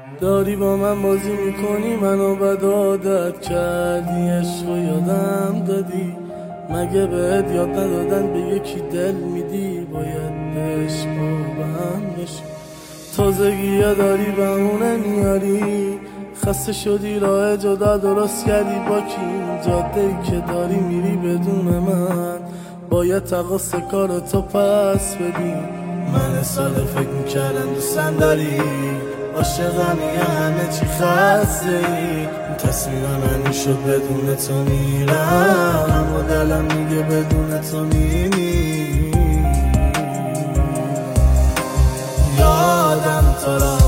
داری با من بازی میکنی، منو بد عادت کردی، عشق و یادم دادی. مگه بهت یاد ندادن به یکی دل میدی، باید بهش بابم بشی. تازگی داری بهونه میاری، خسته شدی راه جدا درست کردی با کی؟ این جاده‌ای که داری میری بدون من، باید تقاص کار تو پس بدی. من ساده فکر میکردم دوستم داری، عاشقم یه همه چی خسته ای. این تصمیم من شد بدون تو میرم، اما دلم میگه بدون تو میمیرم. یادم تو را